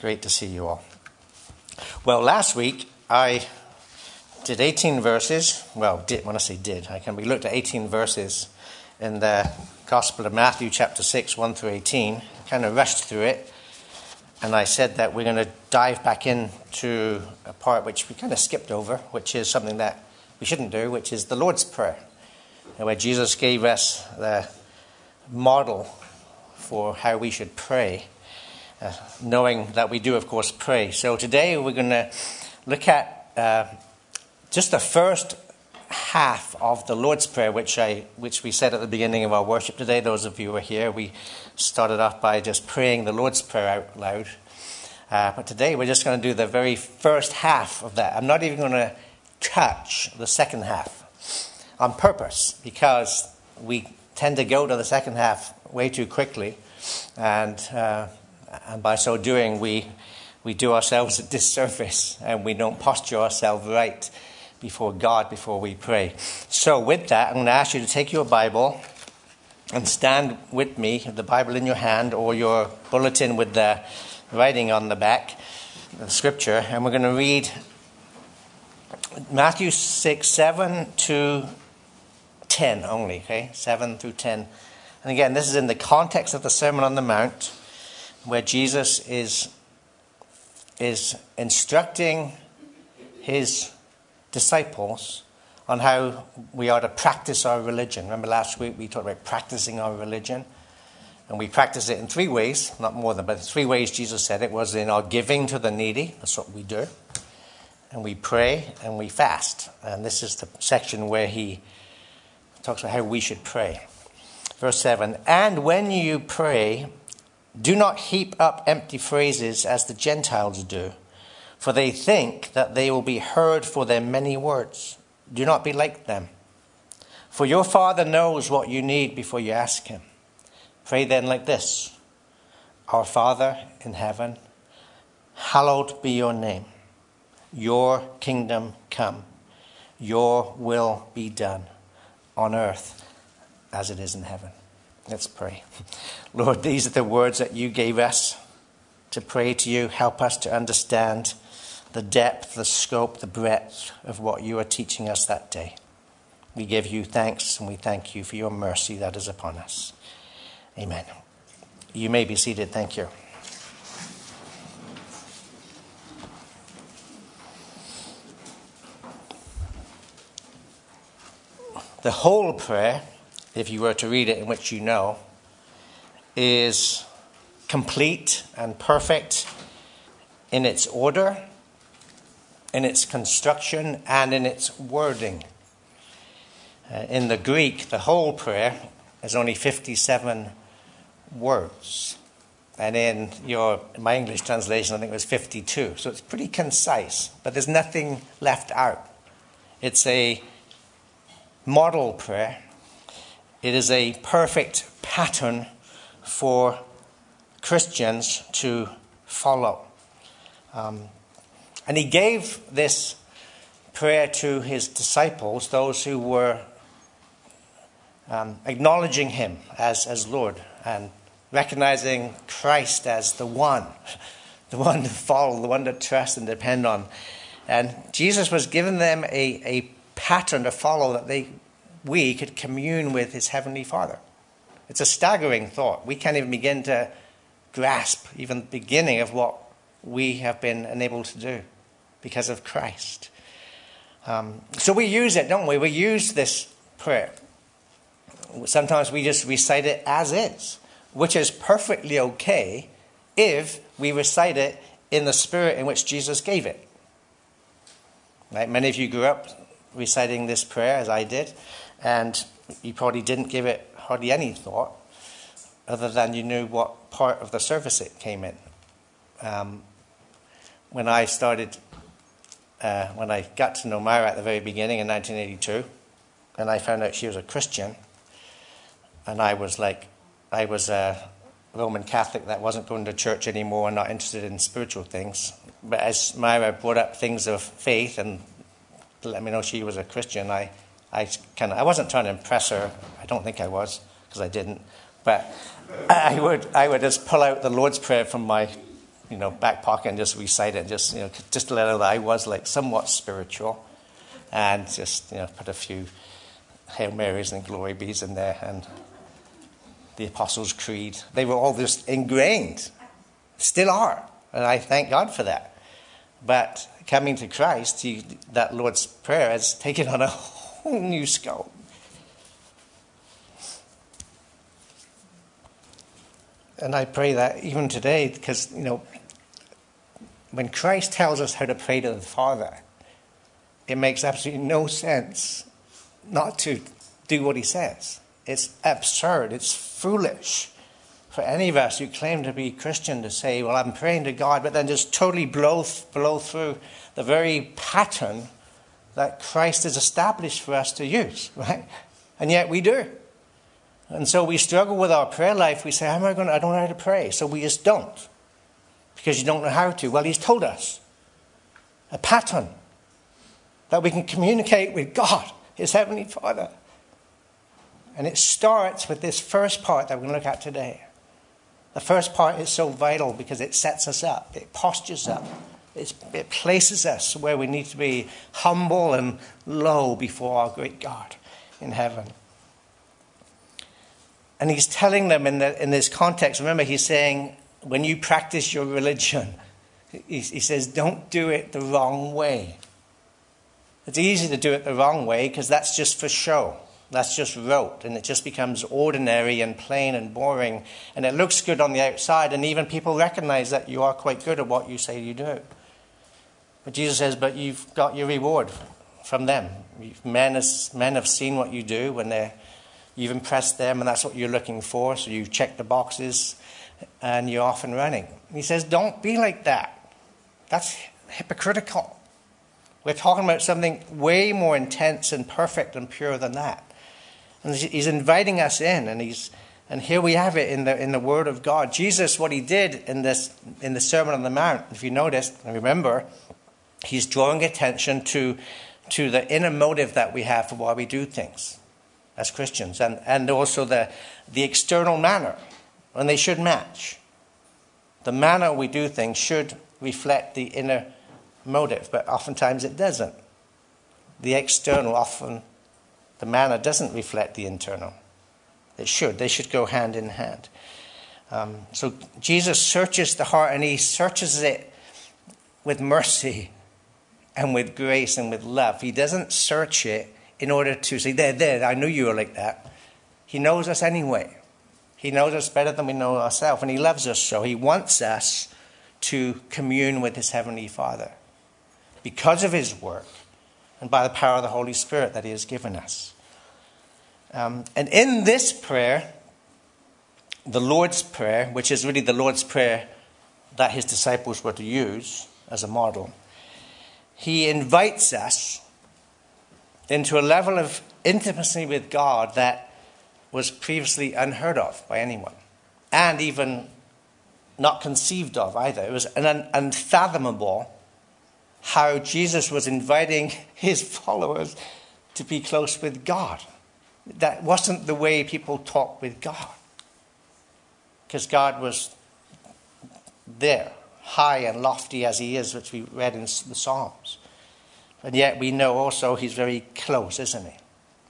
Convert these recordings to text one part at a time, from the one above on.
Great to see you all. Well, last week I did 18 verses. Well, when I say did, we looked at 18 verses in the Gospel of Matthew, chapter 6, 1 through 18. Kind of rushed through it. And I said that we're going to dive back into a part which we kind of skipped over, which is something that we shouldn't do, which is the Lord's Prayer, where Jesus gave us the model for how we should pray, knowing that we do, of course, pray. So today we're going to look at just the first half of the Lord's Prayer, which we said at the beginning of our worship today. Those of you who are here, we started off by just praying the Lord's Prayer out loud. But today we're just going to do the very first half of that. I'm not even going to touch the second half on purpose, because we tend to go to the second half way too quickly, and by so doing we do ourselves a disservice, and we don't posture ourselves right before God before we pray. So with that, I'm going to ask you to take your Bible and stand with me, the Bible in your hand or your bulletin with the writing on the back, the scripture, and we're going to read Matthew 6, 7 to 10 only, okay? 7 through 10. And again, this is in the context of the Sermon on the Mount, where Jesus is instructing his disciples on how we are to practice our religion. Remember last week we talked about practicing our religion, and we practice it in three ways, not more than, but three ways Jesus said it was in our giving to the needy. That's what we do. And we pray and we fast. And this is the section where he talks about how we should pray. Verse 7, "And when you pray, do not heap up empty phrases as the Gentiles do, for they think that they will be heard for their many words. Do not be like them. For your Father knows what you need before you ask him. Pray then like this: Our Father in heaven, hallowed be your name. Your kingdom come. Your will be done on earth as it is in heaven." Let's pray. Lord, these are the words that you gave us to pray to you. Help us to understand the depth, the scope, the breadth of what you are teaching us that day. We give you thanks, and we thank you for your mercy that is upon us. Amen. You may be seated. Thank you. The whole prayer, if you were to read it in which you know, is complete and perfect in its order, in its construction, and in its wording. In the Greek, the whole prayer is only 57 words. And in my English translation, I think it was 52. So it's pretty concise, but there's nothing left out. It's a model prayer. It is a perfect pattern for Christians to follow. And he gave this prayer to his disciples, those who were acknowledging him as Lord and recognizing Christ as the one to follow, the one to trust and depend on. And Jesus was giving them a pattern to follow that we could commune with his heavenly Father. It's a staggering thought. We can't even begin to grasp even the beginning of what we have been enabled to do because of Christ. So we use it, don't we? We use this prayer. Sometimes we just recite it as is, which is perfectly okay if we recite it in the spirit in which Jesus gave it. Right? Many of you grew up reciting this prayer, as I did, and you probably didn't give it hardly any thought, other than you knew what part of the service it came in. When I got to know Myra at the very beginning in 1982, and I found out she was a Christian, and I was a Roman Catholic that wasn't going to church anymore and not interested in spiritual things. But as Myra brought up things of faith and let me know she was a Christian, I wasn't trying to impress her. I don't think I was, because I didn't. But I would just pull out the Lord's Prayer from my back pocket and just recite it, just to let her know that I was like somewhat spiritual, and just put a few Hail Marys and Glory Bees in there, and the Apostles' Creed. They were all just ingrained, still are, and I thank God for that. But coming to Christ, that Lord's Prayer has taken on a whole new scope. And I pray that even today, because, when Christ tells us how to pray to the Father, it makes absolutely no sense not to do what he says. It's absurd. It's foolish for any of us who claim to be Christian to say, well, I'm praying to God, but then just totally blow through the very pattern that Christ has established for us to use, right? And yet we do. And so we struggle with our prayer life. We say, I don't know how to pray. So we just don't. Because you don't know how to. Well, he's told us a pattern that we can communicate with God, his Heavenly Father. And it starts with this first part that we're going to look at today. The first part is so vital because it sets us up. It postures up. It places us where we need to be humble and low before our great God in heaven. And he's telling them in this context, remember he's saying, when you practice your religion, he says, don't do it the wrong way. It's easy to do it the wrong way because that's just for show. That's just rote, and it just becomes ordinary and plain and boring, and it looks good on the outside, and even people recognize that you are quite good at what you say you do. But Jesus says, but you've got your reward from them. Men have seen what you do when you've impressed them, and that's what you're looking for, so you check the boxes, and you're off and running. He says, don't be like that. That's hypocritical. We're talking about something way more intense and perfect and pure than that. And he's inviting us in, and here we have it in the Word of God. Jesus, what he did in the Sermon on the Mount, if you notice and remember, he's drawing attention to the inner motive that we have for why we do things as Christians, and also the external manner, and they should match. The manner we do things should reflect the inner motive, but oftentimes it doesn't. The external often, the manner doesn't reflect the internal. It should. They should go hand in hand. So Jesus searches the heart, and he searches it with mercy and with grace and with love. He doesn't search it in order to say, there, I knew you were like that. He knows us anyway. He knows us better than we know ourselves, and he loves us so. He wants us to commune with his Heavenly Father because of his work and by the power of the Holy Spirit that he has given us. And in this prayer, the Lord's Prayer, which is really the Lord's Prayer that his disciples were to use as a model, he invites us into a level of intimacy with God that was previously unheard of by anyone, and even not conceived of either. It was unfathomable how Jesus was inviting his followers to be close with God. That wasn't the way people talked with God, because God was there, high and lofty as he is, which we read in the Psalms. And yet we know also he's very close, isn't he?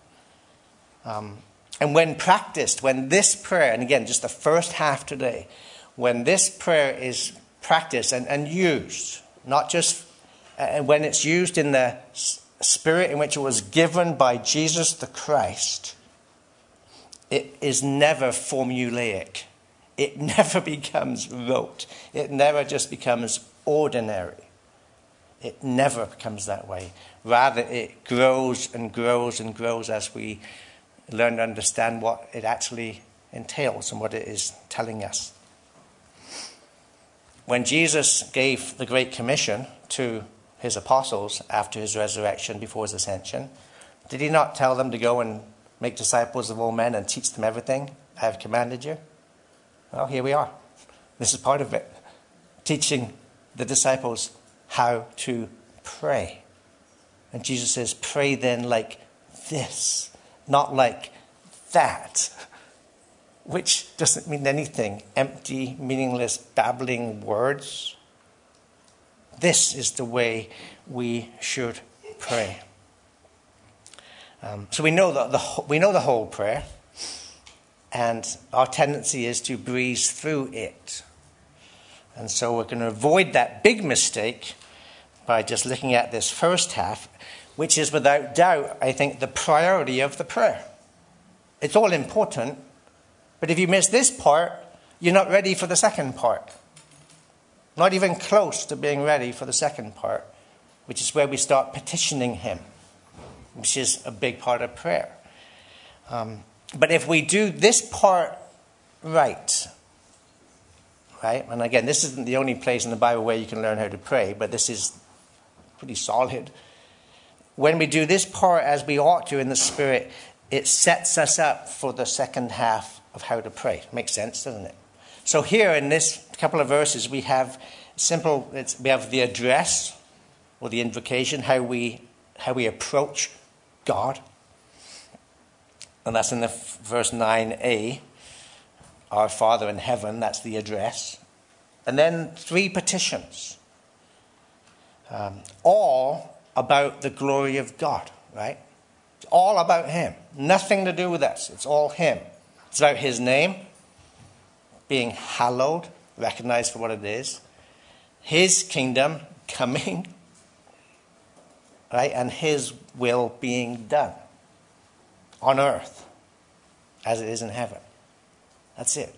And when practiced, when this prayer, and again, just the first half today, when this prayer is practiced and used, not just when it's used in the spirit in which it was given by Jesus the Christ, it is never formulaic. It never becomes rote. It never just becomes ordinary. It never becomes that way. Rather, it grows and grows and grows as we learn to understand what it actually entails and what it is telling us. When Jesus gave the Great Commission to his apostles after his resurrection, before his ascension, did he not tell them to go and make disciples of all men and teach them everything I have commanded you? Well, here we are. This is part of it. Teaching the disciples how to pray. And Jesus says, pray then like this, not like that. which doesn't mean anything. Empty, meaningless, babbling words. This is the way we should pray. So we know the whole prayer, and our tendency is to breeze through it. And so we're going to avoid that big mistake by just looking at this first half, which is without doubt, I think, the priority of the prayer. It's all important, but if you miss this part, you're not ready for the second part. Not even close to being ready for the second part, which is where we start petitioning him, which is a big part of prayer. But if we do this part right, and again, this isn't the only place in the Bible where you can learn how to pray, but this is pretty solid. When we do this part as we ought to in the Spirit, it sets us up for the second half of how to pray. Makes sense, doesn't it? So here in this couple of verses, we have the address or the invocation, how we approach God. And that's in the verse 9a. Our Father in heaven, that's the address. And then 3 petitions. All about the glory of God, right? It's all about him. Nothing to do with us. It's all him. It's about his name being hallowed, recognized for what it is. His kingdom coming, right? And his will being done on earth as it is in heaven. That's it.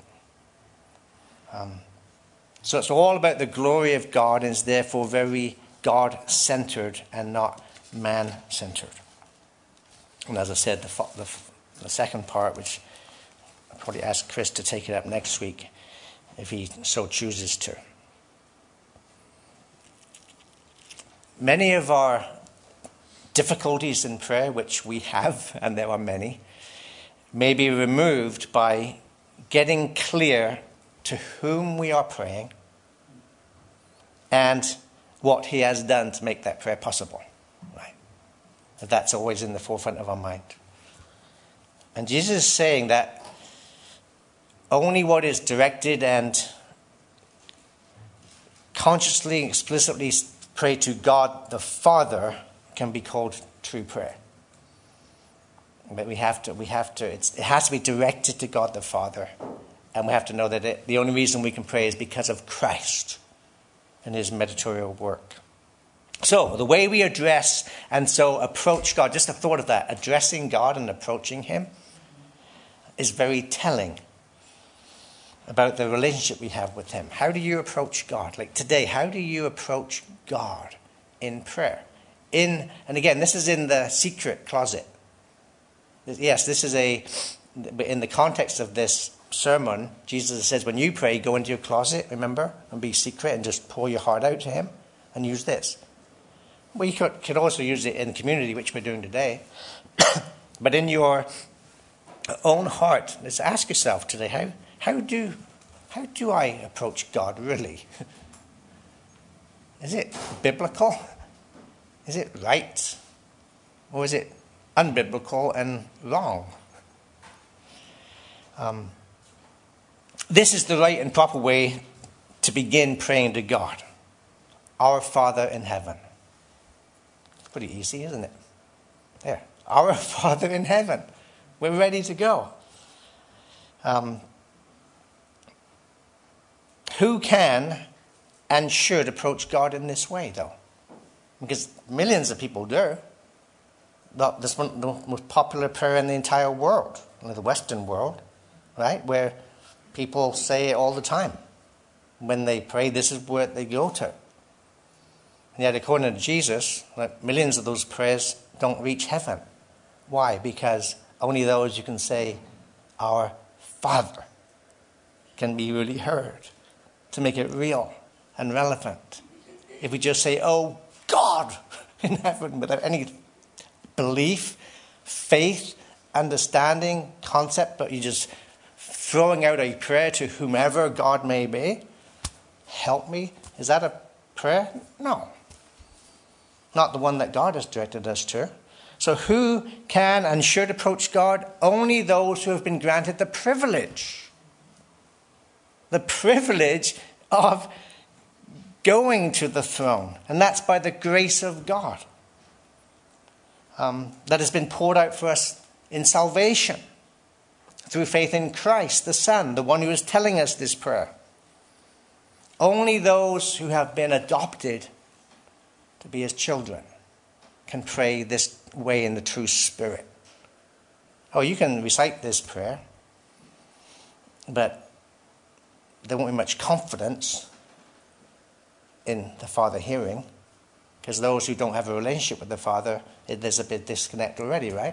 So it's all about the glory of God and is therefore very God-centered and not man-centered. And as I said, the second part, which I'll probably ask Chris to take it up next week if he so chooses to. Many of our difficulties in prayer, which we have, and there are many, may be removed by getting clear to whom we are praying and what he has done to make that prayer possible. Right? That's always in the forefront of our mind. And Jesus is saying that only what is directed and consciously, explicitly prayed to God the Father can be called true prayer. But it has to be directed to God the Father. And we have to know that the only reason we can pray is because of Christ and his mediatorial work. So, the way we address and so approach God, just a thought of that, addressing God and approaching him is very telling about the relationship we have with him. How do you approach God? Like today, how do you approach God in prayer? And again, this is in the secret closet. Yes, this is in the context of this sermon, Jesus says, when you pray, go into your closet, remember, and be secret and just pour your heart out to him and use this. Well, you could also use it in community, which we're doing today. But in your own heart, let's ask yourself today, how do I approach God really? Is it biblical? Is it right? Or is it unbiblical and wrong? This is the right and proper way to begin praying to God. Our Father in heaven. It's pretty easy, isn't it? There. Our Father in heaven. We're ready to go. Who can and should approach God in this way, though? Because millions of people do. This is one of the most popular prayer in the entire world, in the Western world, right? Where people say it all the time. When they pray, this is where they go to. And yet, according to Jesus, millions of those prayers don't reach heaven. Why? Because only those you can say, our Father, can be really heard to make it real and relevant. If we just say, oh God in heaven, without any belief, faith, understanding, concept, but you're just throwing out a prayer to whomever God may be, help me, is that a prayer? No. Not the one that God has directed us to. So who can and should approach God? Only those who have been granted the privilege of going to the throne. And that's by the grace of God that has been poured out for us in salvation through faith in Christ, the Son, the one who is telling us this prayer. Only those who have been adopted to be his children can pray this way in the true spirit. Oh, you can recite this prayer, but there won't be much confidence in the Father hearing, because those who don't have a relationship with the Father, there's a bit disconnect already, right?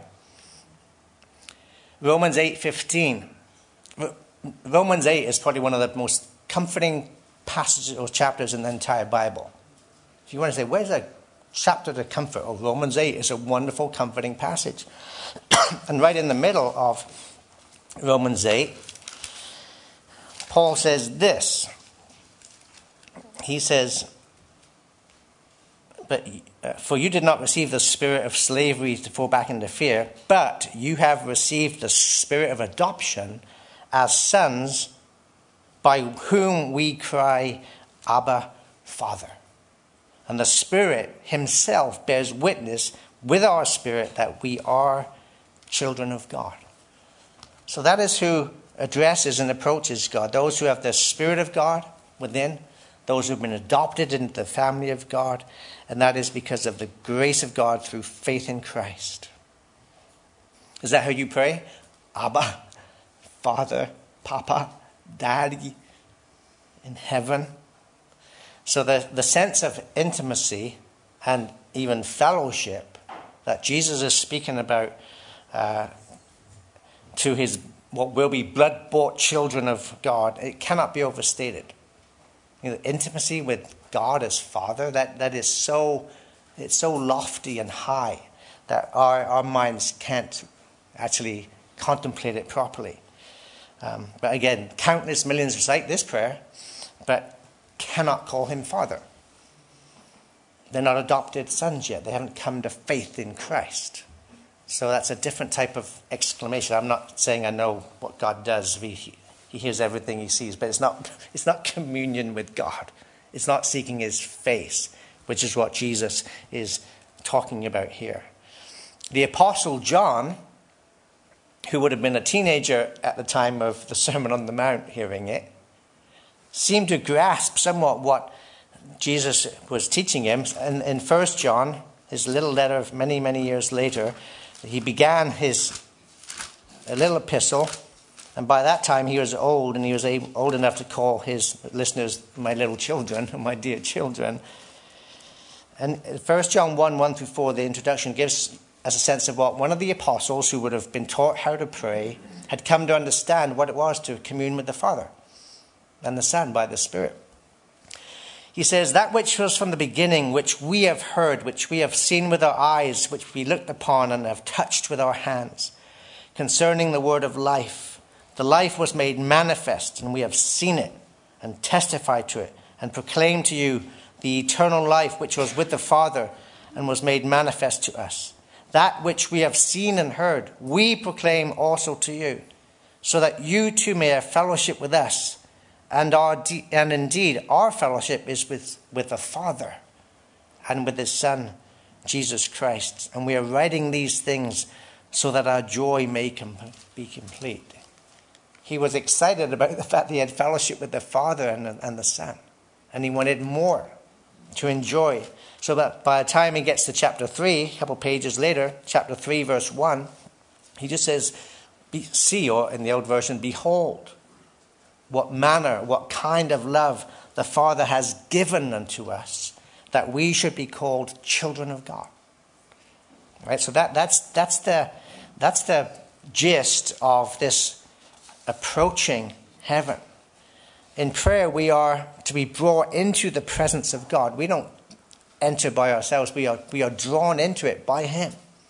Romans 8:15. Romans 8 is probably one of the most comforting passages or chapters in the entire Bible. If you want to say, where's a chapter to comfort? Oh, Romans 8 is a wonderful, comforting passage. And right in the middle of Romans 8, Paul says this. He says, for you did not receive the spirit of slavery to fall back into fear, but you have received the spirit of adoption as sons, by whom we cry, Abba, Father. And the Spirit himself bears witness with our spirit that we are children of God. So that is who addresses and approaches God. Those who have the Spirit of God within, those who have been adopted into the family of God, and that is because of the grace of God through faith in Christ. Is that how you pray? Abba, Father, Papa, Daddy in heaven. So the sense of intimacy and even fellowship that Jesus is speaking about to his what will be blood-bought children of God, it cannot be overstated. You know, intimacy with God as Father, that is so, it's so lofty and high that our minds can't actually contemplate it properly. But again, countless millions recite this prayer, but cannot call him Father. They're not adopted sons yet. They haven't come to faith in Christ. So that's a different type of exclamation. I'm not saying I know what God does. He hears everything he sees, but it's not communion with God. It's not seeking his face, which is what Jesus is talking about here. The Apostle John, who would have been a teenager at the time of the Sermon on the Mount hearing it, seemed to grasp somewhat what Jesus was teaching him. And in 1 John, his little letter of many, many years later, he began a little epistle. And by that time he was old, and he was old enough to call his listeners my little children, my dear children. And 1 John 1 through 4, the introduction gives us a sense of what one of the apostles who would have been taught how to pray had come to understand what it was to commune with the Father and the Son by the Spirit. He says, that which was from the beginning, which we have heard, which we have seen with our eyes, which we looked upon and have touched with our hands, concerning the word of life. The life was made manifest, and we have seen it and testified to it and proclaimed to you the eternal life which was with the Father and was made manifest to us. That which we have seen and heard, we proclaim also to you, so that you too may have fellowship with us. And indeed, our fellowship is with the Father and with his Son, Jesus Christ. And we are writing these things so that our joy may be complete. He was excited about the fact that he had fellowship with the Father and the Son. And he wanted more to enjoy. So that by the time he gets to chapter 3, a couple pages later, chapter 3, verse 1, he just says, see, or in the old version, behold, what manner, what kind of love the Father has given unto us, that we should be called children of God. Right? So that's the gist of this approaching heaven. In prayer, we are to be brought into the presence of God. We don't enter by ourselves. We are drawn into it by him.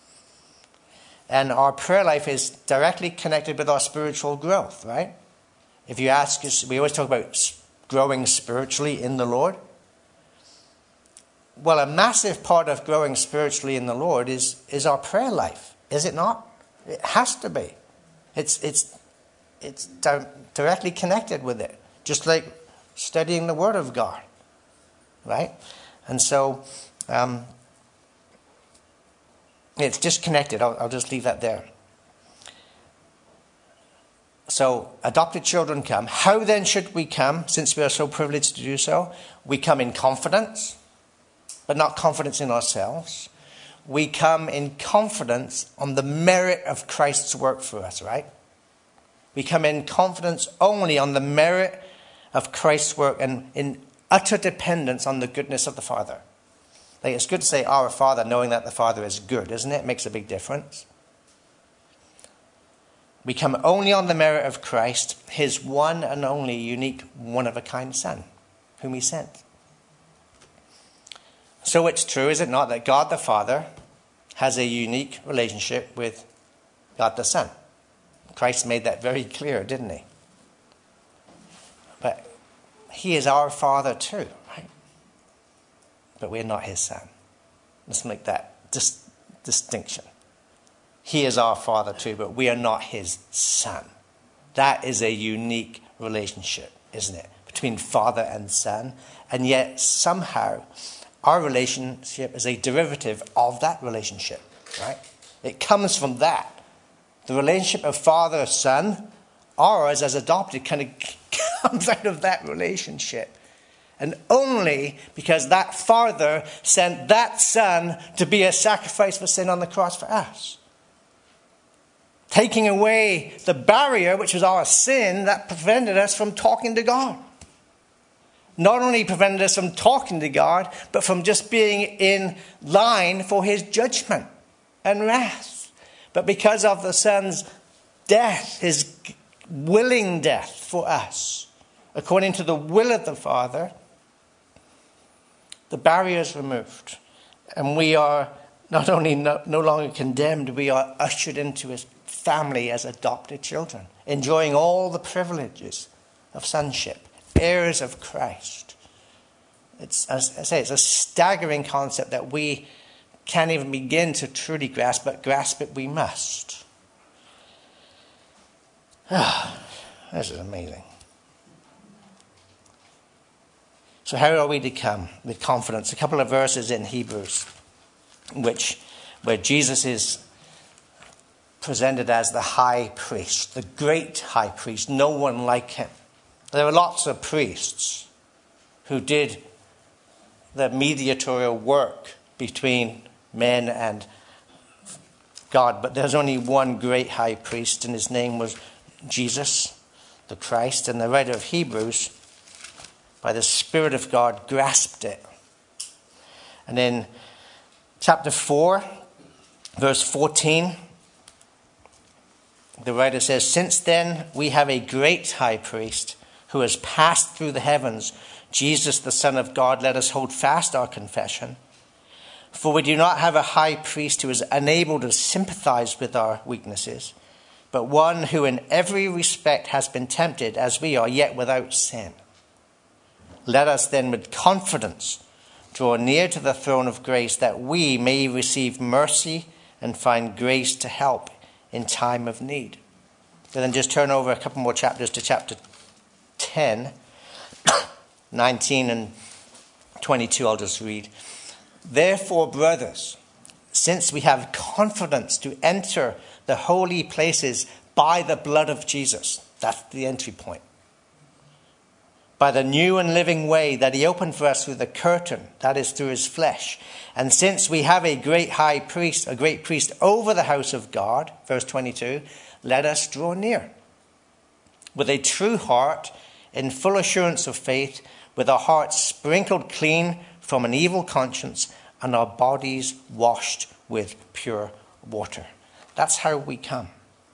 And our prayer life is directly connected with our spiritual growth, right? If you ask us, we always talk about growing spiritually in the Lord. Well, a massive part of growing spiritually in the Lord is our prayer life, is it not? It has to be. It's directly connected with it, just like studying the Word of God, right? And so it's just connected. I'll just leave that there. So adopted children come. How then should we come, since we are so privileged to do so? We come in confidence, but not confidence in ourselves. We come in confidence on the merit of Christ's work for us, right? We come in confidence only on the merit of Christ's work and in utter dependence on the goodness of the Father. Like, it's good to say our Father, knowing that the Father is good, isn't it? It makes a big difference. We come only on the merit of Christ, his one and only unique one-of-a-kind Son, whom he sent. So it's true, is it not, that God the Father has a unique relationship with God the Son. Christ made that very clear, didn't he? But he is our Father too, right? But we're not his Son. Let's make that distinction. He is our Father too, but we are not his Son. That is a unique relationship, isn't it? Between Father and Son. And yet somehow our relationship is a derivative of that relationship, right? It comes from that. The relationship of Father-Son, ours as adopted, kind of comes out of that relationship. And only because that Father sent that Son to be a sacrifice for sin on the cross for us. Taking away the barrier, which was our sin, that prevented us from talking to God. Not only prevented us from talking to God, but from just being in line for his judgment and wrath. But because of the Son's death, his willing death for us, according to the will of the Father, the barrier is removed. And we are not only no longer condemned, we are ushered into his family as adopted children, enjoying all the privileges of sonship, heirs of Christ. It's, as I say, it's a staggering concept that we can't even begin to truly grasp, but grasp it we must. This is amazing. So how are we to come with confidence? A couple of verses in Hebrews, where Jesus is presented as the high priest, the great high priest, no one like him. There are lots of priests who did the mediatorial work between men and God, but there's only one great high priest, and his name was Jesus, the Christ. And the writer of Hebrews, by the Spirit of God, grasped it. And in chapter 4, verse 14, the writer says, "Since then we have a great high priest who has passed through the heavens, Jesus the Son of God, let us hold fast our confession. For we do not have a high priest who is unable to sympathize with our weaknesses, but one who in every respect has been tempted as we are, yet without sin. Let us then with confidence draw near to the throne of grace, that we may receive mercy and find grace to help in time of need." So then just turn over a couple more chapters to chapter 10, 19 and 22, I'll just read. "Therefore, brothers, since we have confidence to enter the holy places by the blood of Jesus," that's the entry point, "by the new and living way that he opened for us through the curtain, that is through his flesh. And since we have a great high priest, a great priest over the house of God," verse 22, "let us draw near with a true heart in full assurance of faith, with our hearts sprinkled clean from an evil conscience and our bodies washed with pure water." That's how we come.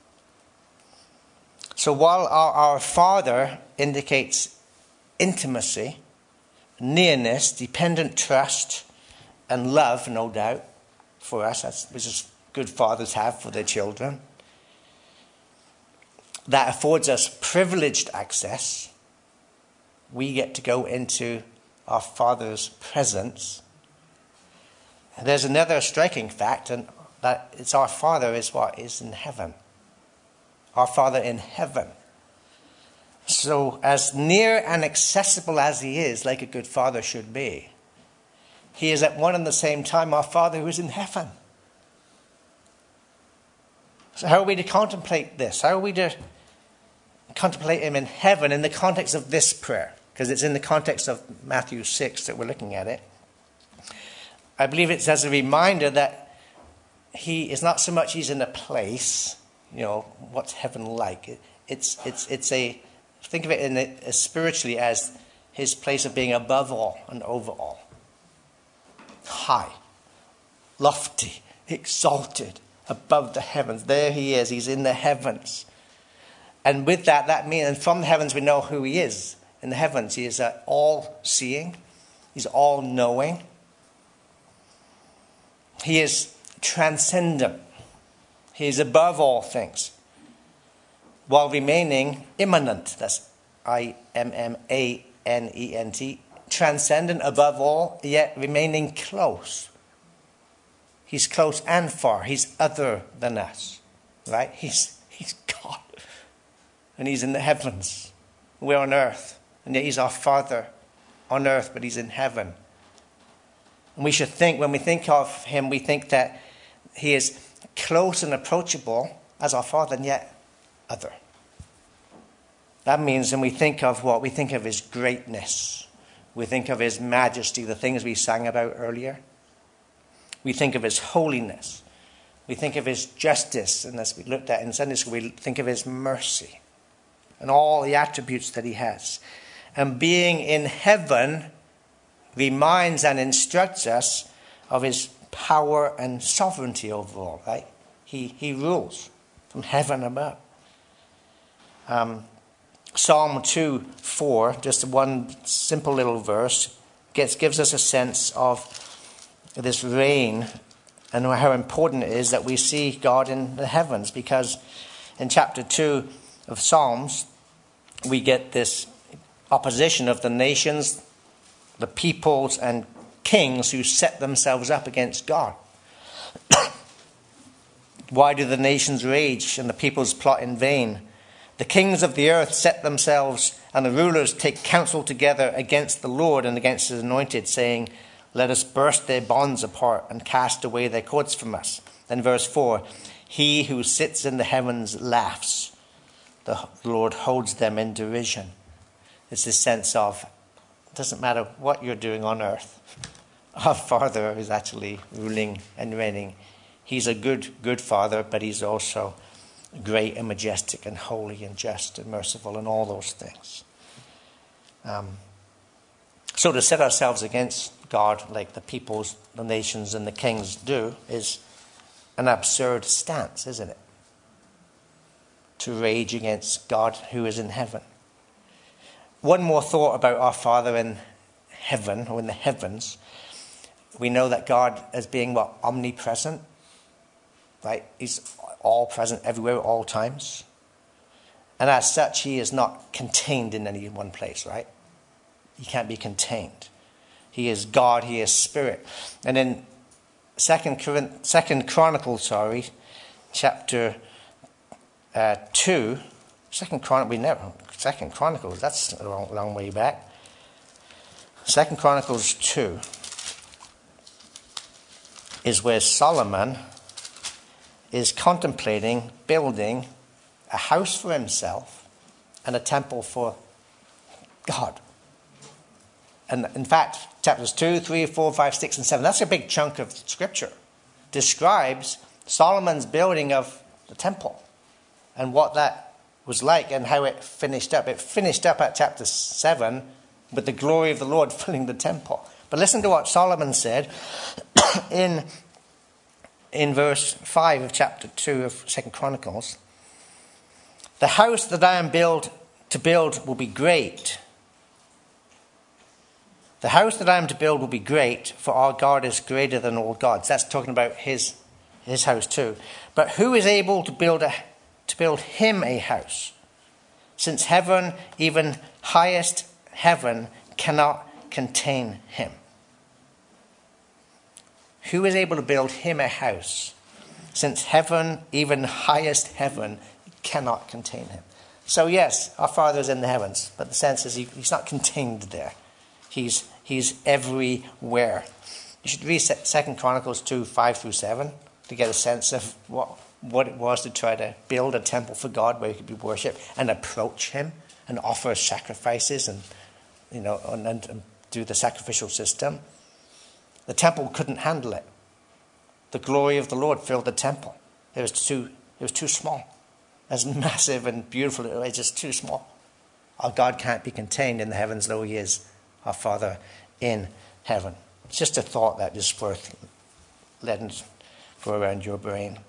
So while our Father indicates intimacy, nearness, dependent trust, and love, no doubt, for us, which is good fathers have for their children, that affords us privileged access. We get to go into our Father's presence there's another striking fact, and that it's our Father is what is in heaven. Our Father in heaven. So as near and accessible as he is, like a good father should be, he is at one and the same time our Father who is in heaven. So how are we to contemplate this? How are we to contemplate him in heaven in the context of this prayer? Because it's in the context of Matthew 6 that we're looking at it. I believe it's as a reminder that he is not so much he's in a place, what's heaven like? It's a, think of it spiritually as his place of being above all and over all. High, lofty, exalted, above the heavens. There he is. He's in the heavens. And with that means, and from the heavens we know who he is. In the heavens, he is all-seeing. He's all-knowing. He is transcendent. He is above all things, while remaining immanent. That's I-M-M-A-N-E-N-T. Transcendent above all, yet remaining close. He's close and far. He's other than us. Right? He's God. And he's in the heavens. We're on earth. And yet he's our Father on earth, but he's in heaven. And we should think, when we think of him, we think that he is close and approachable as our Father, and yet other. That means when we think of what? We think of his greatness. We think of his majesty, the things we sang about earlier. We think of his holiness. We think of his justice. And as we looked at in Sunday school, we think of his mercy and all the attributes that he has. And being in heaven reminds and instructs us of his power and sovereignty over all, right? He rules from heaven above. Psalm 2:4, just one simple little verse, gives us a sense of this reign and how important it is that we see God in the heavens, because in chapter 2 of Psalms, we get this opposition of the nations, the peoples and kings who set themselves up against God. Why do the nations rage and the peoples plot in vain? The kings of the earth set themselves, and the rulers take counsel together against the Lord and against his anointed, saying, let us burst their bonds apart and cast away their cords from us. Then verse 4, he who sits in the heavens laughs. The Lord holds them in derision. It's this sense of, it doesn't matter what you're doing on earth. Our Father is actually ruling and reigning. He's a good Father, but he's also great and majestic and holy and just and merciful and all those things. So to set ourselves against God like the peoples, the nations and the kings do is an absurd stance, isn't it? To rage against God who is in heaven. One more thought about our Father in heaven, or in the heavens. We know that God as being what? Omnipresent. Right? He's all present everywhere at all times. And as such, he is not contained in any one place, right? He can't be contained. He is God, he is Spirit. And in Second Chronicles, chapter 2, Second Chronicles, that's a long way back. 2 Chronicles 2 is where Solomon is contemplating building a house for himself and a temple for God. And in fact, chapters 2, 3, 4, 5, 6, and 7, that's a big chunk of scripture, describes Solomon's building of the temple and what that was like and how it finished up. It finished up at chapter 7 with the glory of the Lord filling the temple. But listen to what Solomon said in verse 5 of chapter 2 of 2 Chronicles. The house that I am to build will be great. The house that I am to build will be great, for our God is greater than all gods. That's talking about his house too. But who is able to build him a house? Since heaven, even highest heaven, cannot contain him. who is able to build him a house, since heaven, even highest heaven, cannot contain him? So yes, our Father is in the heavens, but the sense is he's not contained there. He's everywhere. You should read 2 Chronicles 2, 5-7 to get a sense of what it was to try to build a temple for God where he could be worshipped and approach him and offer sacrifices and do the sacrificial system. The temple couldn't handle it. The glory of the Lord filled the temple. It was too small. As massive and beautiful, it was just too small. Our God can't be contained in the heavens, though he is our Father in heaven. It's just a thought that is worth letting go around your brain.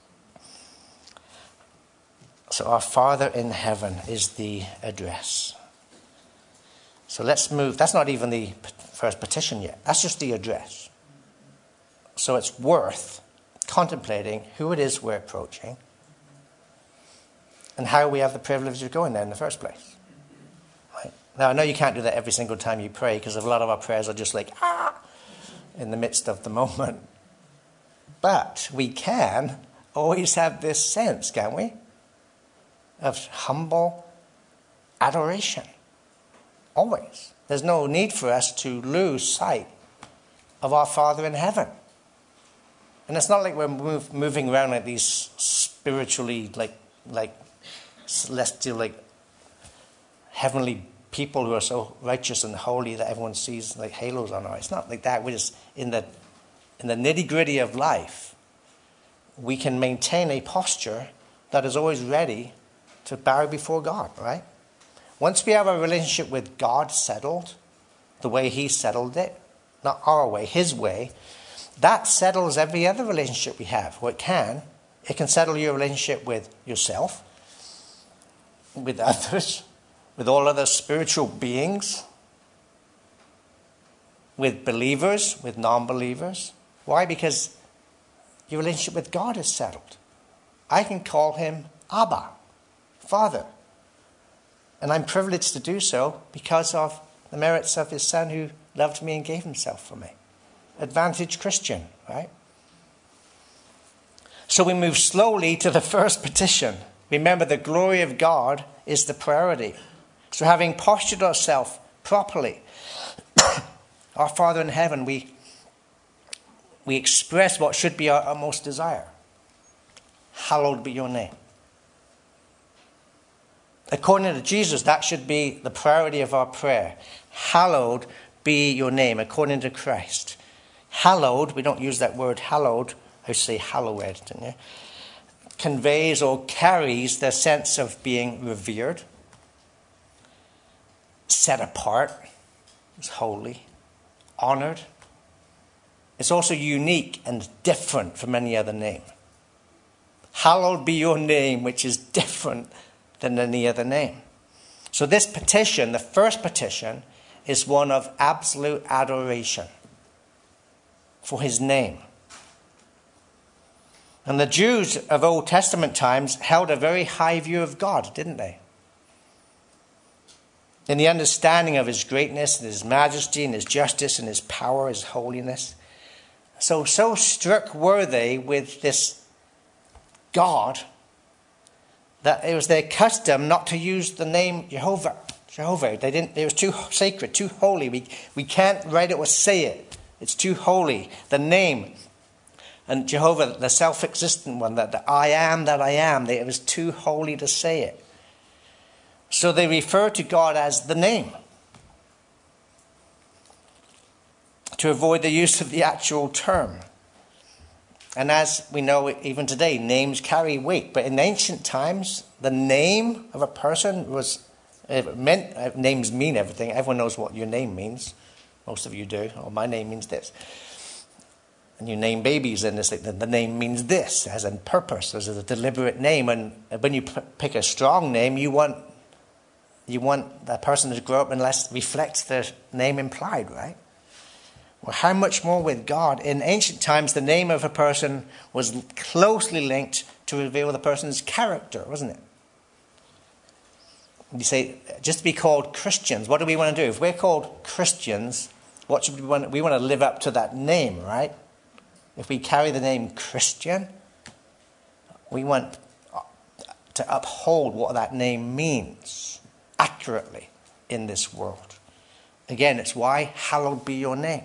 So our Father in heaven is the address. So let's move. That's not even the first petition yet. That's just the address. So it's worth contemplating who it is we're approaching and how we have the privilege of going there in the first place. Right? Now, I know you can't do that every single time you pray, because a lot of our prayers are just like, in the midst of the moment. But we can always have this sense, can't we, of humble adoration. Always. There's no need for us to lose sight of our Father in heaven. And it's not like we're moving around like these spiritually, like celestial, like heavenly people who are so righteous and holy that everyone sees like halos on our eyes. It's not like that. We're just in the nitty-gritty of life. We can maintain a posture that is always ready to bow before God, right? Once we have a relationship with God settled, the way he settled it, not our way, his way, that settles every other relationship we have. Well, it can settle your relationship with yourself, with others, with all other spiritual beings, with believers, with non-believers. Why? Because your relationship with God is settled. I can call him Abba, Father. And I'm privileged to do so because of the merits of his Son who loved me and gave himself for me. Advantage Christian, right? So we move slowly to the first petition. Remember, the glory of God is the priority. So having postured ourselves properly, our Father in heaven, we express what should be our most desire. Hallowed be your name. According to Jesus, that should be the priority of our prayer. Hallowed be your name, according to Christ. Hallowed, we don't use that word hallowed, I say hallowed, don't you? Conveys or carries the sense of being revered, set apart, it's holy, honored. It's also unique and different from any other name. Hallowed be your name, which is different than any other name. So this petition, the first petition, is one of absolute adoration for his name. And the Jews of Old Testament times held a very high view of God, didn't they? In the understanding of his greatness and his majesty and his justice and his power, his holiness. So struck were they with this God that it was their custom not to use the name Jehovah. They didn't. It was too sacred, too holy. We can't write it or say it. It's too holy. The name. And Jehovah, the self-existent one, that I am that I am, it was too holy to say it. So they refer to God as the name, to avoid the use of the actual term. And as we know, even today, names carry weight. But in ancient times, the name of a person names mean everything. Everyone knows what your name means. Most of you do. Oh, my name means this. And you name babies, and it's like the name means this, as in purpose. There's a deliberate name. And when you pick a strong name, you want that person to grow up and reflect the name implied, right? Well, how much more with God? In ancient times, the name of a person was closely linked to reveal the person's character, wasn't it? You say, just to be called Christians, what do we want to do? If we're called Christians, what should we want? We want to live up to that name, right? if we carry the name Christian, we want to uphold what that name means accurately in this world. Again, it's why hallowed be your name.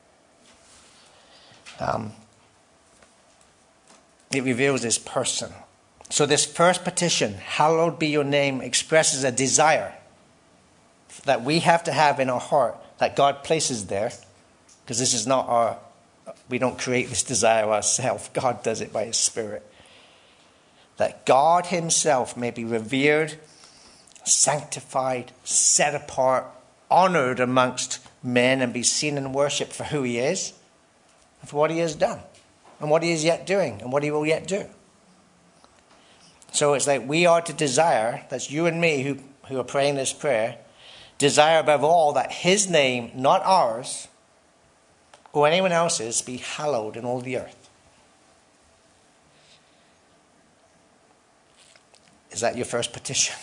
It reveals his person. So this first petition, hallowed be your name, expresses a desire that we have to have in our heart, that God places there, because this is not we don't create this desire ourselves. God does it by his Spirit. That God himself may be revered, sanctified, set apart, honored amongst men, and be seen and worshipped for who he is, and for what he has done, and what he is yet doing, and what he will yet do. So it's like we are to desire, that's you and me who are praying this prayer, desire above all that his name, not ours, or anyone else's, be hallowed in all the earth. Is that your first petition?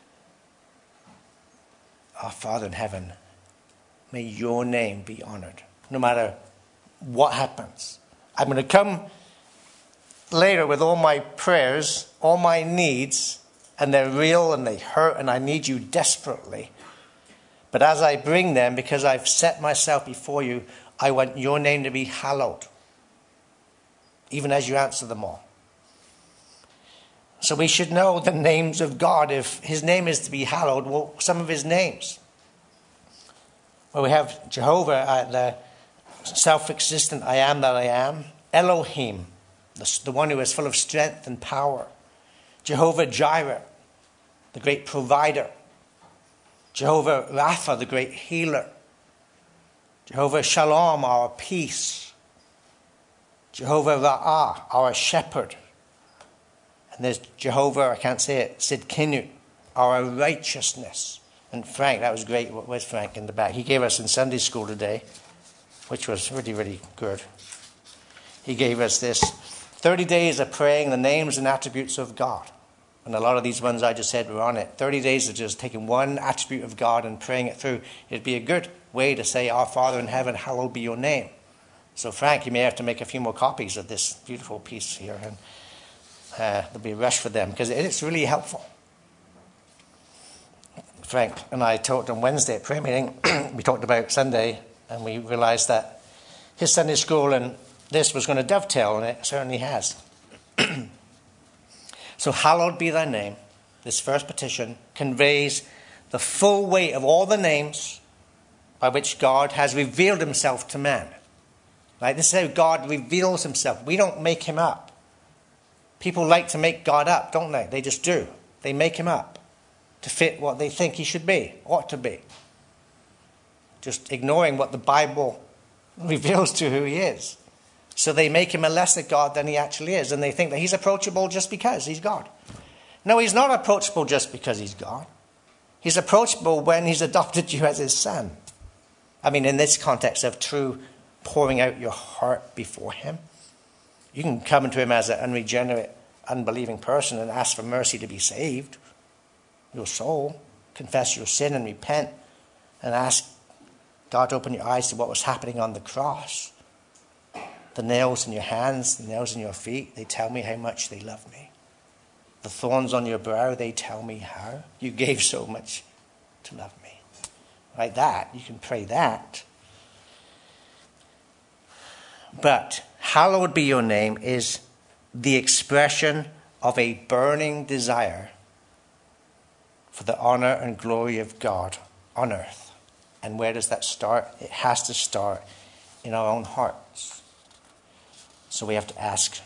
Our Father in heaven, may your name be honored, no matter what happens. I'm going to come later with all my prayers, all my needs, and they're real and they hurt and I need you desperately. But as I bring them, because I've set myself before you, I want your name to be hallowed, even as you answer them all. So we should know the names of God. If his name is to be hallowed, well, some of his names. Well, we have Jehovah, the self-existent I am that I am. Elohim, the one who is full of strength and power. Jehovah Jireh, the great provider. Jehovah Rapha, the great healer. Jehovah Shalom, our peace. Jehovah Ra'ah, our shepherd. And there's Jehovah, I can't say it, Sidkinu, our righteousness. And Frank, that was great. Where's Frank in the back? He gave us in Sunday school today, which was really, really good. He gave us this 30 days of praying the names and attributes of God. And a lot of these ones I just said were on it. 30 days of just taking one attribute of God and praying it through. It'd be a good way to say, Our Father in heaven, hallowed be your name. So Frank, you may have to make a few more copies of this beautiful piece here. And there'll be a rush for them because it's really helpful. Frank and I talked on Wednesday at prayer meeting. We talked about Sunday and we realized that his Sunday school and this was going to dovetail, and it certainly has. So hallowed be thy name. This first petition conveys the full weight of all the names by which God has revealed himself to man. Right? This is how God reveals himself. We don't make him up. People like to make God up, don't they? They just do. They make him up to fit what they think he should be, ought to be. Just ignoring what the Bible reveals to who he is. So they make him a lesser God than he actually is. And they think that he's approachable just because he's God. No, he's not approachable just because he's God. He's approachable when he's adopted you as his son. I mean, in this context of true pouring out your heart before him. You can come to him as an unregenerate, unbelieving person and ask for mercy to be saved. Your soul. Confess your sin and repent. And ask God to open your eyes to what was happening on the cross. The nails in your hands, the nails in your feet, they tell me how much they love me. The thorns on your brow, they tell me how you gave so much to love me. Like that, you can pray that. But hallowed be your name is the expression of a burning desire for the honor and glory of God on earth. And where does that start? It has to start in our own hearts. So we have to ask,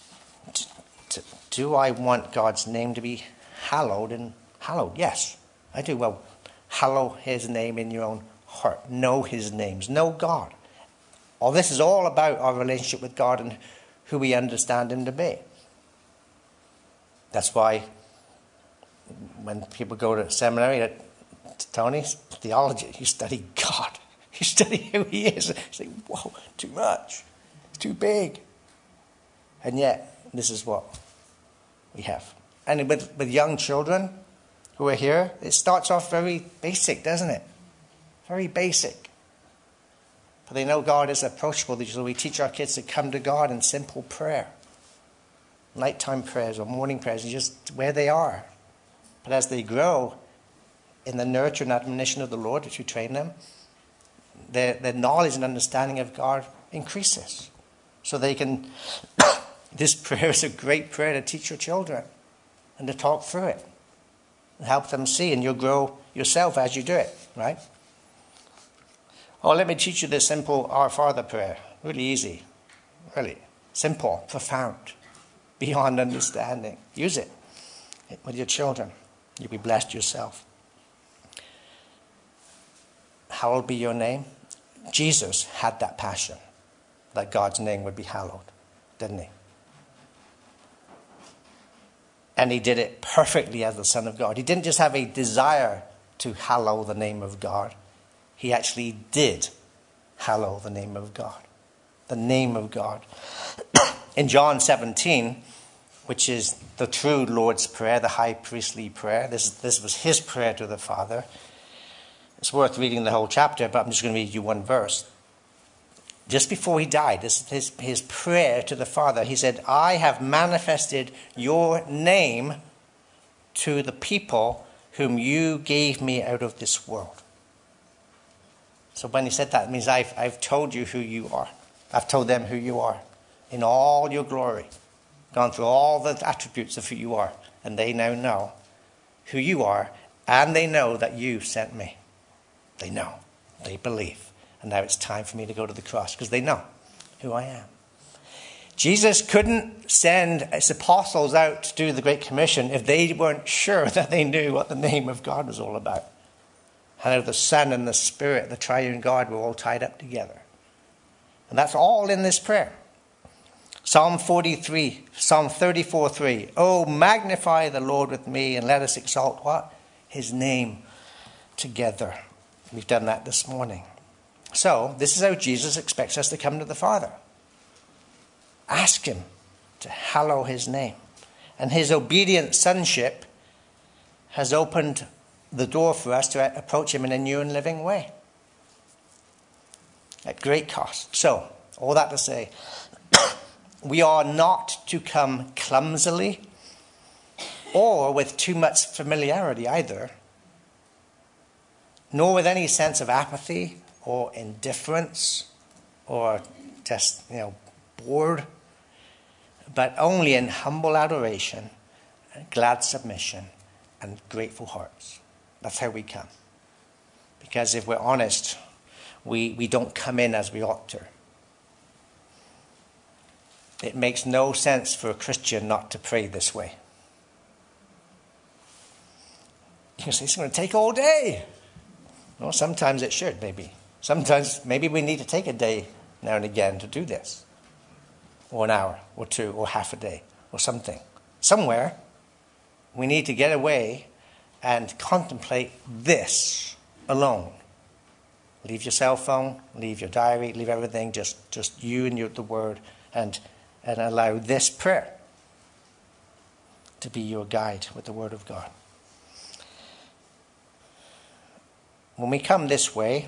do I want God's name to be hallowed? And hallowed, yes, I do. Well, hallow his name in your own heart. Know his names. Know God. All this is all about our relationship with God and who we understand him to be. That's why when people go to seminary at Tony's theology, you study God. You study who he is. You say, whoa, too much. It's too big. And yet, this is what we have. And with young children who are here, it starts off very basic, doesn't it? Very basic. For they know God is approachable. So we teach our kids to come to God in simple prayer. Nighttime prayers or morning prayers, just where they are. But as they grow in the nurture and admonition of the Lord, which we train them, their knowledge and understanding of God increases. So they can, this prayer is a great prayer to teach your children and to talk through it and help them see, and you'll grow yourself as you do it, right? Oh, let me teach you this simple Our Father prayer. Really easy, really simple, profound, beyond understanding. Use it with your children. You'll be blessed yourself. Hallowed be your name. Jesus had that passion that God's name would be hallowed, didn't he? And he did it perfectly as the Son of God. He didn't just have a desire to hallow the name of God. He actually did hallow the name of God. The name of God. In John 17, which is the true Lord's Prayer, the high priestly prayer, this was his prayer to the Father. It's worth reading the whole chapter, but I'm just going to read you one verse. Just before he died, this is his prayer to the Father. He said, I have manifested your name to the people whom you gave me out of this world. So when he said that, it means I've told you who you are. I've told them who you are in all your glory. Gone through all the attributes of who you are. And they now know who you are. And they know that you sent me. They know. They believe. And now it's time for me to go to the cross because they know who I am. Jesus couldn't send his apostles out to do the Great Commission if they weren't sure that they knew what the name of God was all about. How the Son and the Spirit, the triune God, were all tied up together. And that's all in this prayer. Psalm 34:3. Oh, magnify the Lord with me and let us exalt what? His name together. We've done that this morning. So, this is how Jesus expects us to come to the Father. Ask him to hallow his name. And his obedient sonship has opened the door for us to approach him in a new and living way. At great cost. So, all that to say, we are not to come clumsily or with too much familiarity either, nor with any sense of apathy or indifference or just, bored, but only in humble adoration, glad submission, and grateful hearts. That's how we come. Because if we're honest, we don't come in as we ought to. It makes no sense for a Christian not to pray this way. You can say, it's going to take all day. Well, sometimes it should, maybe. Sometimes maybe we need to take a day now and again to do this. Or an hour, or two, or half a day, or something. Somewhere, we need to get away and contemplate this alone. Leave your cell phone, leave your diary, leave everything, just you and the Word, and allow this prayer to be your guide with the Word of God. When we come this way,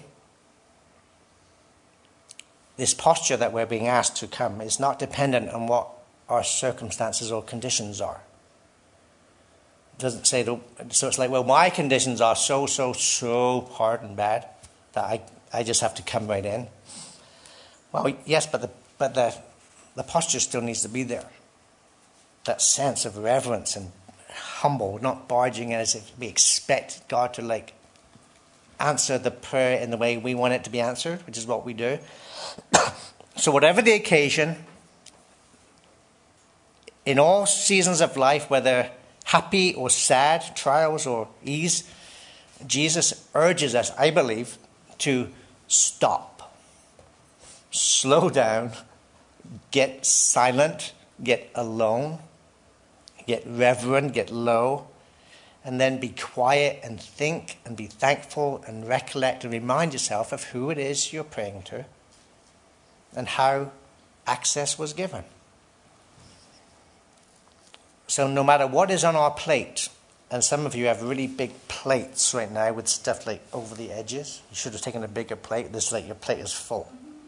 this posture that we're being asked to come is not dependent on what our circumstances or conditions are. It doesn't say, so it's like, well, my conditions are so hard and bad that I just have to come right in. Well, yes, but the posture still needs to be there. That sense of reverence and humble, not barging in as if we expect God to answer the prayer in the way we want it to be answered, which is what we do. So whatever the occasion, in all seasons of life, whether happy or sad, trials or ease, Jesus urges us, I believe, to stop, slow down, get silent, get alone, get reverent, get low, and then be quiet and think and be thankful and recollect and remind yourself of who it is you're praying to and how access was given. So no matter what is on our plate, and some of you have really big plates right now with stuff over the edges. You should have taken a bigger plate. Your plate is full.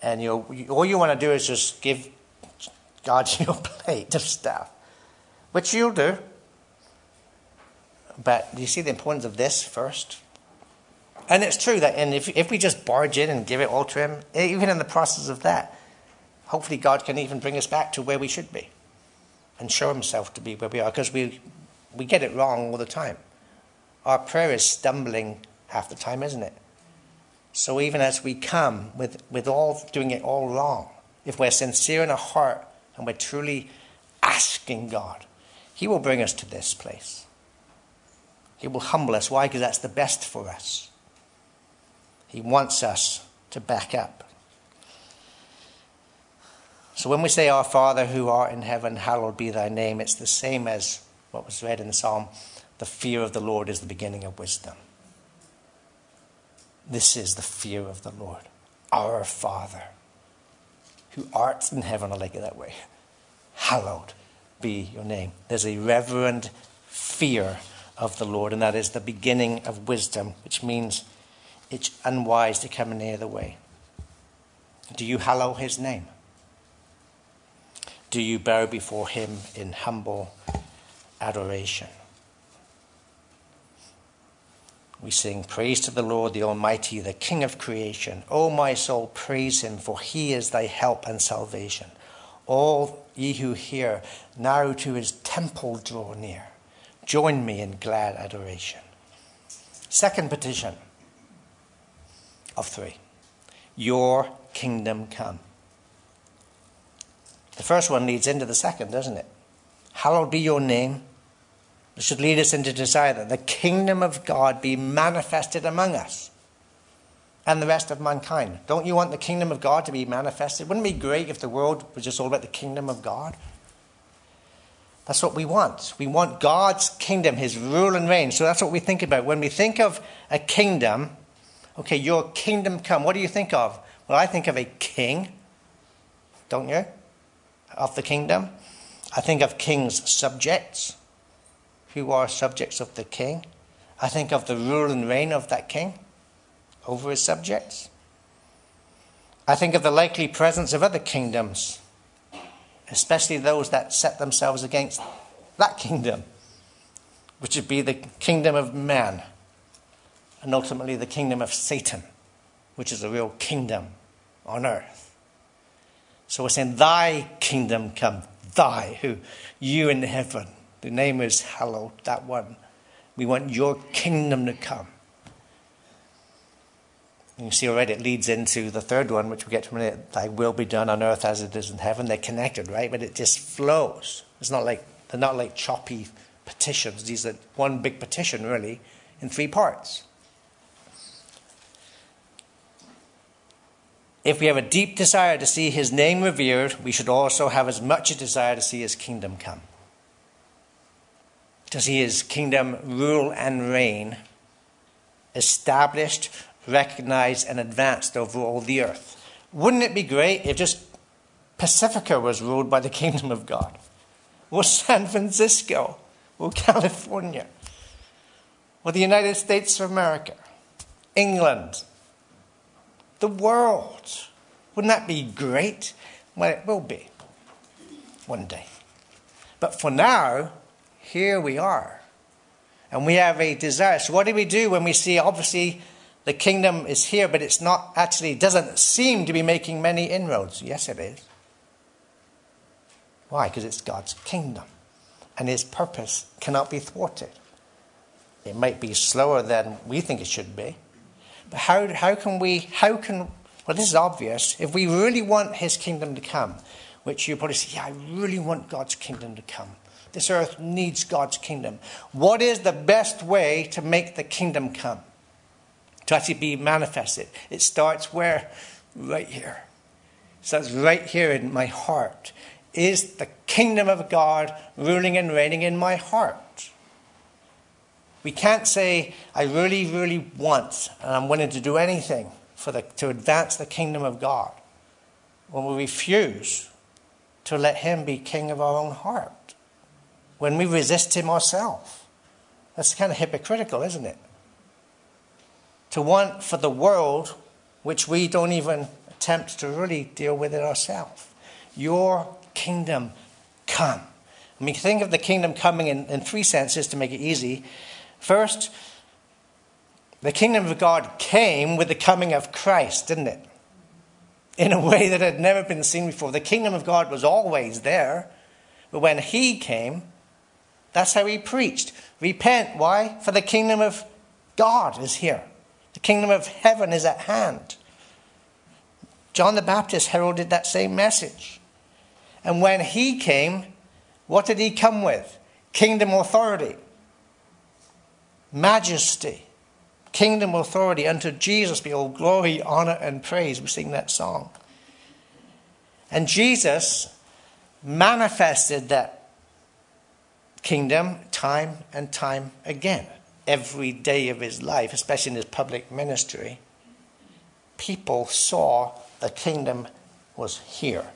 And all you want to do is just give God your plate of stuff, which you'll do. But do you see the importance of this first? And it's true that if we just barge in and give it all to him, even in the process of that, hopefully God can even bring us back to where we should be and show himself to be where we are, because we get it wrong all the time. Our prayer is stumbling half the time, isn't it? So even as we come with all doing it all wrong, if we're sincere in our heart and we're truly asking God, he will bring us to this place. He will humble us. Why? Because that's the best for us. He wants us to back up. So when we say, Our Father who art in heaven, hallowed be thy name, it's the same as what was read in the Psalm. The fear of the Lord is the beginning of wisdom. This is the fear of the Lord. Our Father who art in heaven, I like it that way. Hallowed be your name. There's a reverent fear of the Lord, and that is the beginning of wisdom, which means it's unwise to come any other way. Do you hallow his name? Do you bow before him in humble adoration? We sing, Praise to the Lord, the Almighty, the King of creation. O my soul, praise him, for he is thy help and salvation. All ye who hear, now to his temple draw near. Join me in glad adoration. Second petition of 3. Your kingdom come. The first one leads into the second, doesn't it? Hallowed be your name. It should lead us into desire that the kingdom of God be manifested among us and the rest of mankind. Don't you want the kingdom of God to be manifested? Wouldn't it be great if the world was just all about the kingdom of God? That's what we want. We want God's kingdom, his rule and reign. So that's what we think about. When we think of a kingdom, okay, your kingdom come, what do you think of? Well, I think of a king, don't you? Of the kingdom. I think of king's subjects, who are subjects of the king. I think of the rule and reign of that king over his subjects. I think of the likely presence of other kingdoms, especially those that set themselves against that kingdom, which would be the kingdom of man, and ultimately the kingdom of Satan, which is a real kingdom on earth. So we're saying, thy kingdom come, thy, who, you in heaven. The name is hallowed, that one. We want your kingdom to come. And you see already it leads into the third one, which we'll get to in a minute. Thy will be done on earth as it is in heaven. They're connected, right? But it just flows. They're not like choppy petitions. These are one big petition, really, in 3 parts. If we have a deep desire to see his name revered, we should also have as much a desire to see his kingdom come. To see his kingdom rule and reign, established, recognized, and advanced over all the earth. Wouldn't it be great if just Pacifica was ruled by the kingdom of God? Or San Francisco? Or California? Or the United States of America? England? The world? Wouldn't that be great? Well, it will be. One day. But for now, here we are. And we have a desire. So what do we do when we see, obviously, the kingdom is here, but it's not actually, doesn't seem to be making many inroads? Yes, it is. Why? Because it's God's kingdom. And his purpose cannot be thwarted. It might be slower than we think it should be. But how can, well, this is obvious. If we really want his kingdom to come, which you probably say, yeah, I really want God's kingdom to come. This earth needs God's kingdom. What is the best way to make the kingdom come? To actually be manifested? It starts where? Right here. It starts right here in my heart. Is the kingdom of God ruling and reigning in my heart? We can't say, I really, really want, and I'm willing to do anything to advance the kingdom of God, when we refuse to let him be king of our own heart. When we resist him ourselves. That's kind of hypocritical, isn't it? To want for the world, which we don't even attempt to really deal with it ourselves. Your kingdom come. I mean, think of the kingdom coming in three senses to make it easy. First, the kingdom of God came with the coming of Christ, didn't it? In a way that had never been seen before. The kingdom of God was always there. But when he came, that's how he preached. Repent. Why? For the kingdom of God is here. The kingdom of heaven is at hand. John the Baptist heralded that same message. And when he came, what did he come with? Kingdom authority. Majesty. Kingdom authority. Unto Jesus be all glory, honor, and praise. We sing that song. And Jesus manifested that kingdom time and time again. Every day of his life, especially in his public ministry, people saw the kingdom was here.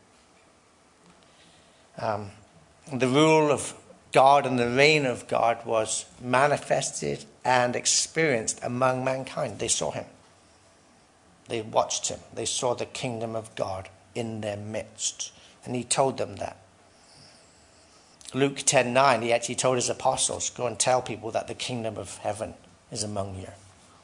The rule of God and the reign of God was manifested and experienced among mankind. They saw him. They watched him. They saw the kingdom of God in their midst. And he told them that. Luke 10:9, he actually told his apostles, go and tell people that the kingdom of heaven is among you.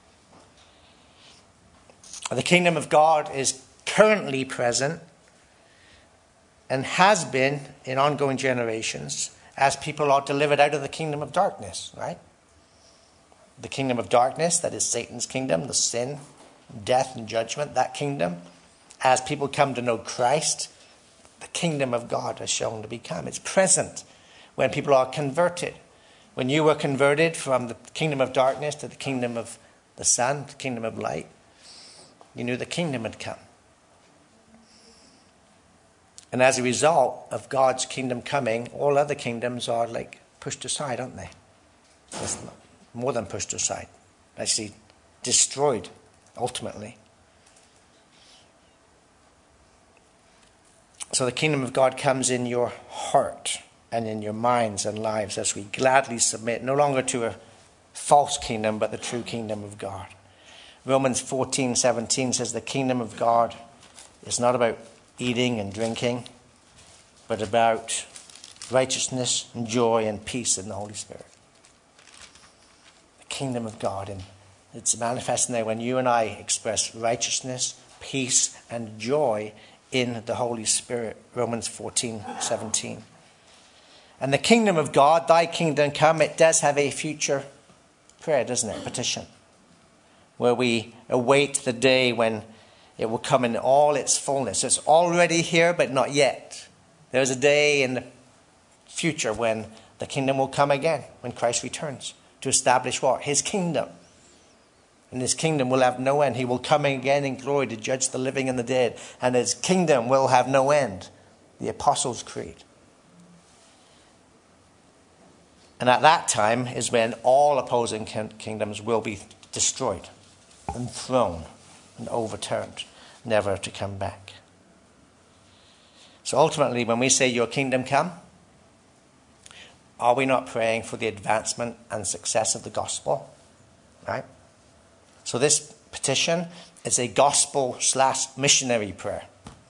The kingdom of God is currently present and has been in ongoing generations as people are delivered out of the kingdom of darkness, right? The kingdom of darkness, that is Satan's kingdom, the sin, death and judgment, that kingdom. As people come to know Christ, the kingdom of God has shown to become. It's present when people are converted. When you were converted from the kingdom of darkness to the kingdom of the Son, the kingdom of light, you knew the kingdom had come. And as a result of God's kingdom coming, all other kingdoms are like pushed aside, aren't they? It's more than pushed aside. Actually destroyed, ultimately. So the kingdom of God comes in your heart and in your minds and lives as we gladly submit, no longer to a false kingdom, but the true kingdom of God. Romans 14:17 says the kingdom of God is not about eating and drinking, but about righteousness and joy and peace in the Holy Spirit. The kingdom of God, and it's manifesting there when you and I express righteousness, peace, and joy in the Holy Spirit. Romans 14:17. And the kingdom of God, thy kingdom come, it does have a future prayer, doesn't it? Petition. Where we await the day when it will come in all its fullness. It's already here, but not yet. There's a day in the future when the kingdom will come again, when Christ returns to establish what? His kingdom. And his kingdom will have no end. He will come again in glory to judge the living and the dead. And his kingdom will have no end. The Apostles' Creed. And at that time is when all opposing kingdoms will be destroyed and thrown and overturned, never to come back. So ultimately, when we say your kingdom come, are we not praying for the advancement and success of the gospel? Right? So this petition is a gospel/missionary prayer.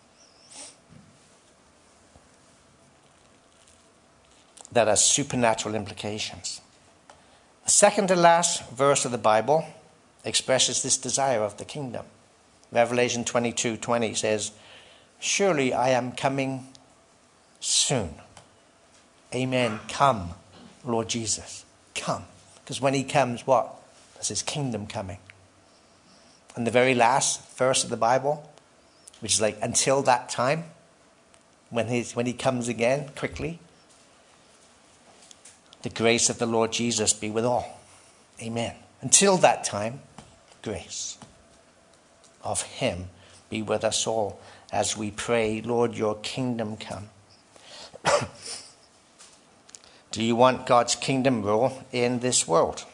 That has supernatural implications. The second to last verse of the Bible expresses this desire of the kingdom. Revelation 22:20 says, surely I am coming soon. Amen. Come, Lord Jesus. Come. Because when he comes, what? There's his kingdom coming. And the very last verse of the Bible, which is like until that time, when he comes again quickly, the grace of the Lord Jesus be with all. Amen. Until that time, grace of him be with us all as we pray, Lord, your kingdom come. Do you want God's kingdom rule in this world?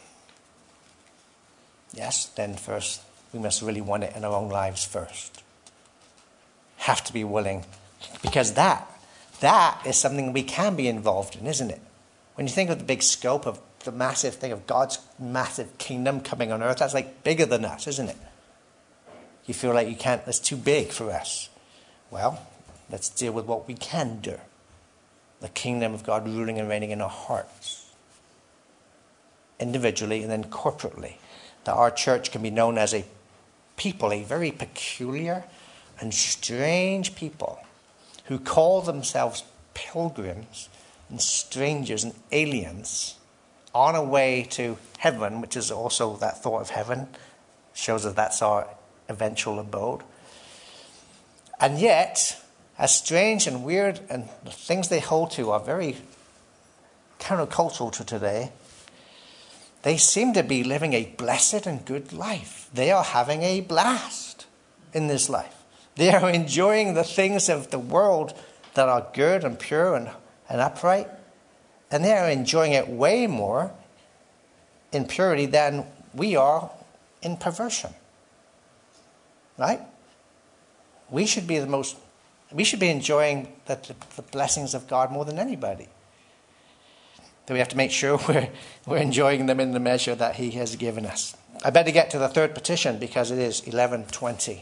Yes, then first, we must really want it in our own lives first. Have to be willing. Because that is something we can be involved in, isn't it? When you think of the big scope of the massive thing of God's massive kingdom coming on earth, that's like bigger than us, isn't it? You feel like you can't, it's too big for us. Well, let's deal with what we can do. The kingdom of God ruling and reigning in our hearts. Individually and then corporately. That our church can be known as a people, a very peculiar and strange people who call themselves pilgrims and strangers and aliens on a way to heaven, which is also that thought of heaven, shows that that's our eventual abode. And yet, as strange and weird and the things they hold to are very countercultural to today, they seem to be living a blessed and good life. They are having a blast in this life. They are enjoying the things of the world that are good and pure and upright. And they are enjoying it way more in purity than we are in perversion. Right? We should be enjoying the blessings of God more than anybody. But we have to make sure we're enjoying them in the measure that he has given us. I better get to the third petition because it is 11:20.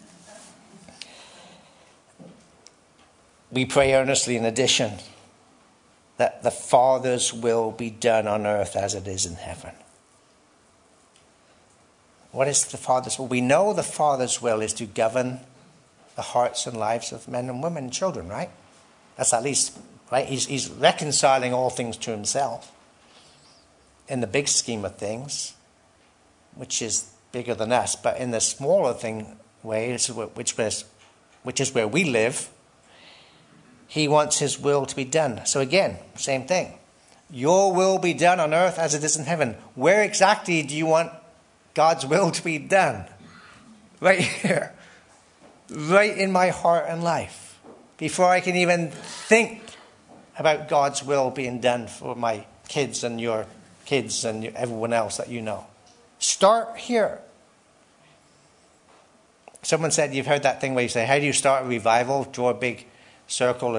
We pray earnestly in addition that the Father's will be done on earth as it is in heaven. What is the Father's will? We know the Father's will is to govern the hearts and lives of men and women and children, right? That's at least, right? He's reconciling all things to himself in the big scheme of things, which is bigger than us. But in the smaller way, which is where we live, he wants his will to be done. So again, same thing. Your will be done on earth as it is in heaven. Where exactly do you want God's will to be done? Right here. Right in my heart and life. Before I can even think about God's will being done for my kids and your kids and everyone else that you know. Start here. Someone said, you've heard that thing where you say, how do you start a revival? Draw a big circle.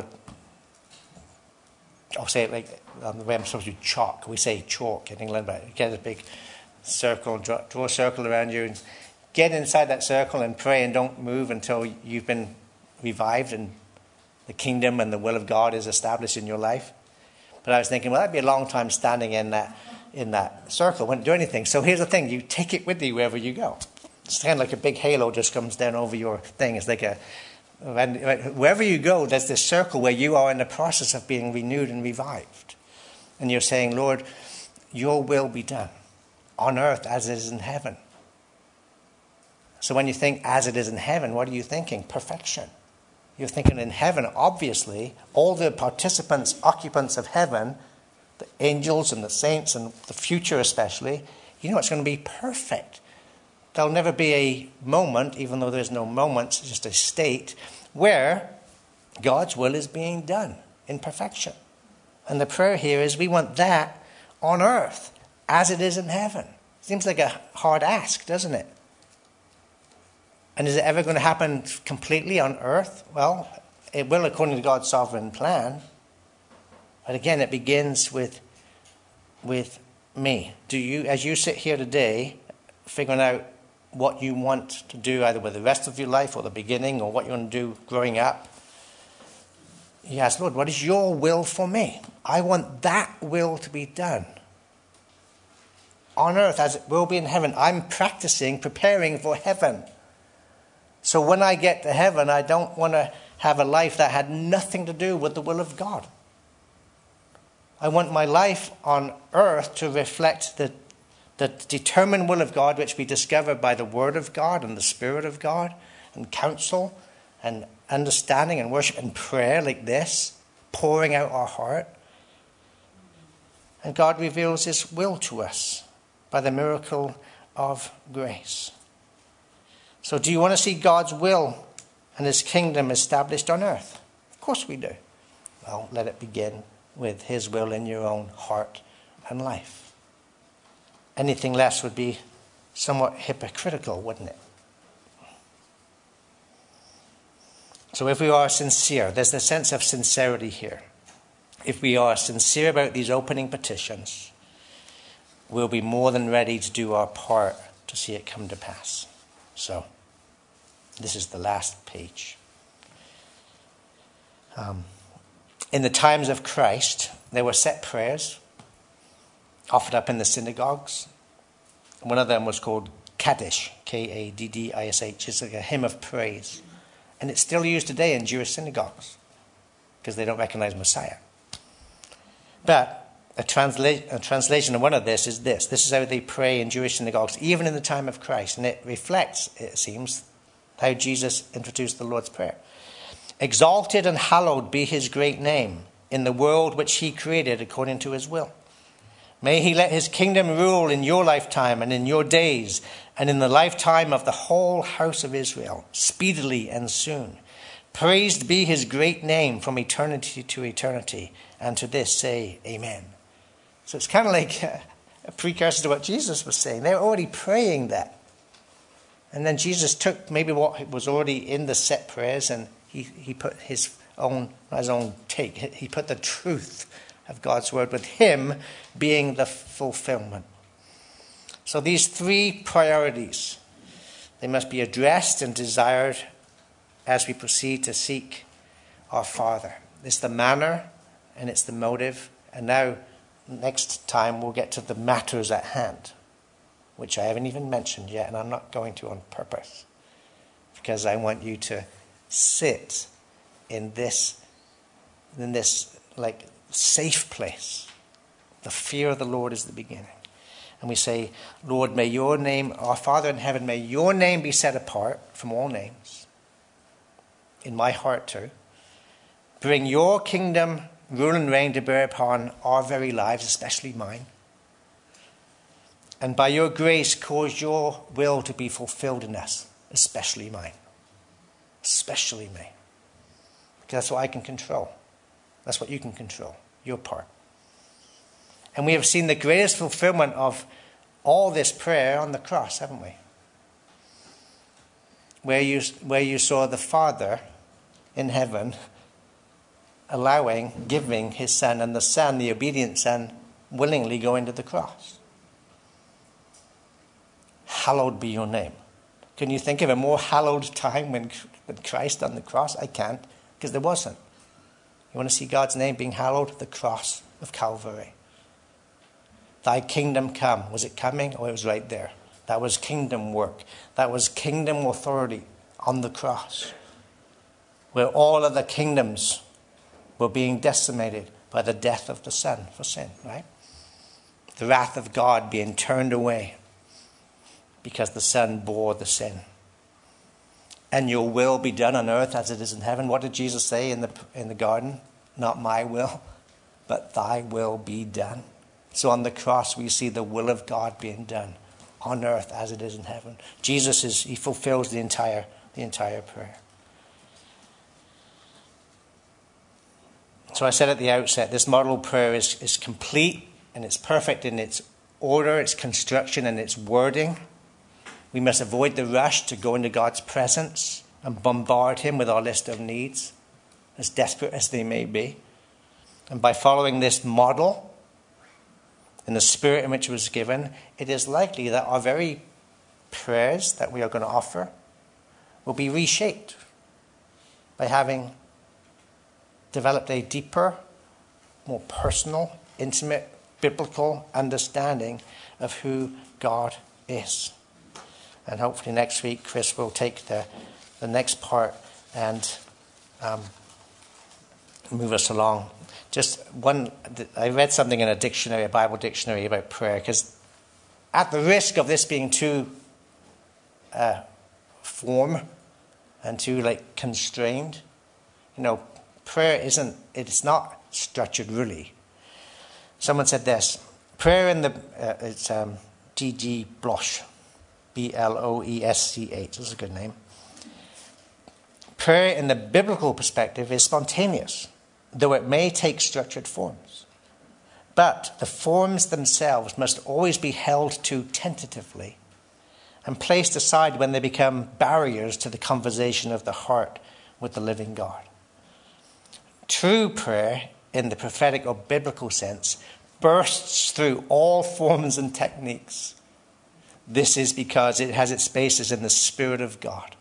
I'll say it like the way I'm supposed to do chalk. We say chalk in England, but get a big circle, draw a circle around you and get inside that circle and pray and don't move until you've been revived and the kingdom and the will of God is established in your life. But I was thinking, well, that'd be a long time standing in that circle. Wouldn't do anything. So here's the thing. You take it with you wherever you go. It's kind of like a big halo just comes down over your thing. It's like wherever you go, there's this circle where you are in the process of being renewed and revived. And you're saying, Lord, your will be done on earth as it is in heaven. So when you think as it is in heaven, what are you thinking? Perfection. You're thinking in heaven, obviously, all the participants, occupants of heaven, the angels and the saints and the future especially, you know it's going to be perfect. There'll never be a moment, even though there's no moments, it's just a state, where God's will is being done in perfection. And the prayer here is we want that on earth as it is in heaven. Seems like a hard ask, doesn't it? And is it ever going to happen completely on earth? Well, it will according to God's sovereign plan. But again, it begins with me. Do you, as you sit here today, figuring out what you want to do either with the rest of your life or the beginning or what you want to do growing up, you ask, Lord, what is your will for me? I want that will to be done on earth as it will be in heaven. I'm preparing for heaven. So when I get to heaven, I don't want to have a life that had nothing to do with the will of God. I want my life on earth to reflect the determined will of God, which we discover by the Word of God and the Spirit of God and counsel and understanding and worship and prayer like this, pouring out our heart. And God reveals his will to us by the miracle of grace. So do you want to see God's will and his kingdom established on earth? Of course we do. Well, let it begin with his will in your own heart and life. Anything less would be somewhat hypocritical, wouldn't it? So if we are sincere, there's a sense of sincerity here. If we are sincere about these opening petitions, we'll be more than ready to do our part to see it come to pass. So This is the last page. In the times of Christ, there were set prayers offered up in the synagogues. One of them was called Kaddish, Kaddish. It's like a hymn of praise. And it's still used today in Jewish synagogues because they don't recognize Messiah. But a translation of one of this is this. This is how they pray in Jewish synagogues, even in the time of Christ. And it reflects, it seems, how Jesus introduced the Lord's Prayer. Exalted and hallowed be his great name in the world which he created according to his will. May he let his kingdom rule in your lifetime and in your days and in the lifetime of the whole house of Israel, speedily and soon. Praised be his great name from eternity to eternity. And to this say, Amen. So it's kind of like a precursor to what Jesus was saying. They were already praying that. And then Jesus took maybe what was already in the set prayers and he put his own take. He put the truth of God's word with him being the fulfillment. So these three priorities, they must be addressed and desired as we proceed to seek our Father. It's the manner and it's the motive. And now, next time, we'll get to the matters at hand, which I haven't even mentioned yet, and I'm not going to on purpose, because I want you to sit in this like safe place. The fear of the Lord is the beginning. And we say, Lord, may your name, our Father in heaven, may your name be set apart from all names. In my heart too. Bring your kingdom, rule and reign to bear upon our very lives, especially mine. And by your grace, cause your will to be fulfilled in us, especially mine. Especially me. Because that's what I can control. That's what you can control. Your part. And we have seen the greatest fulfillment of all this prayer on the cross, haven't we? Where you saw the Father in heaven giving his Son, and the Son, the obedient Son, willingly going to the cross. Hallowed be your name. Can you think of a more hallowed time when Christ on the cross? I can't, because there wasn't. You want to see God's name being hallowed? The cross of Calvary. Thy kingdom come. Was it coming? Oh, it was right there. That was kingdom work. That was kingdom authority on the cross, where all of the kingdoms were being decimated by the death of the Son for sin, right? The wrath of God being turned away because the Son bore the sin. And your will be done on earth as it is in heaven. What did Jesus say in the garden? Not my will, but thy will be done. So on the cross we see the will of God being done on earth as it is in heaven. Jesus he fulfills the entire prayer. So I said at the outset, this model prayer is complete and it's perfect in its order, its construction, and its wording. We must avoid the rush to go into God's presence and bombard him with our list of needs, as desperate as they may be. And by following this model, in the spirit in which it was given, it is likely that our very prayers that we are going to offer will be reshaped by having developed a deeper, more personal, intimate, biblical understanding of who God is. And hopefully next week, Chris will take the next part and move us along. I read something in a Bible dictionary about prayer, because at the risk of this being too form and too constrained, prayer it's not structured really. Someone said this: prayer in it's D.G. Blosch, Bloesch. This is a good name. Prayer in the biblical perspective is spontaneous, though it may take structured forms. But the forms themselves must always be held to tentatively and placed aside when they become barriers to the conversation of the heart with the living God. True prayer, in the prophetic or biblical sense, bursts through all forms and techniques. This is because it has its basis in the Spirit of God,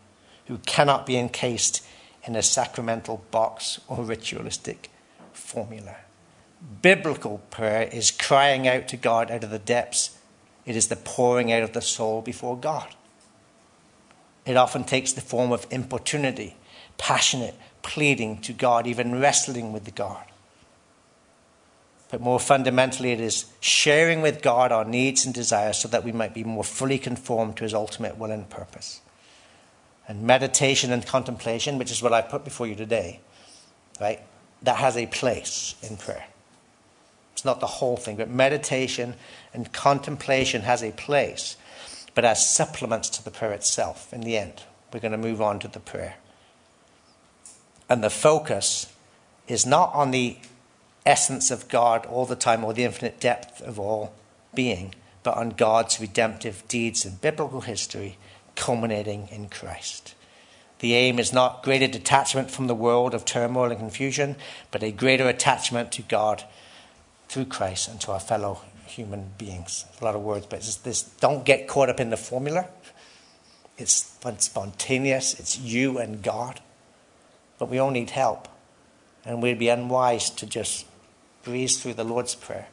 who cannot be encased in a sacramental box or ritualistic formula. Biblical prayer is crying out to God out of the depths. It is the pouring out of the soul before God. It often takes the form of importunity, passionate pleading to God, even wrestling with God. But more fundamentally, it is sharing with God our needs and desires so that we might be more fully conformed to his ultimate will and purpose. And meditation and contemplation, which is what I put before you today, right? That has a place in prayer. It's not the whole thing, but meditation and contemplation has a place, but as supplements to the prayer itself. In the end, we're going to move on to the prayer. And the focus is not on the essence of God all the time or the infinite depth of all being, but on God's redemptive deeds in biblical history, culminating in Christ. The aim is not greater detachment from the world of turmoil and confusion, but a greater attachment to God through Christ and to our fellow human beings. A lot of words, but it's this: don't get caught up in the formula. It's spontaneous. It's you and God. But we all need help. And we'd be unwise to just breeze through the Lord's Prayer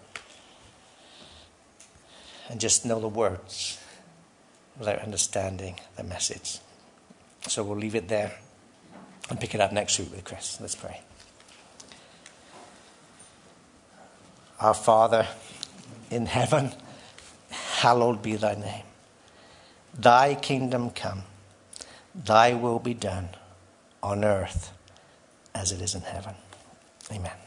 and just know the words without understanding the message. So we'll leave it there and pick it up next week with Chris. Let's pray. Our Father in heaven, hallowed be thy name. Thy kingdom come, thy will be done on earth as it is in heaven. Amen.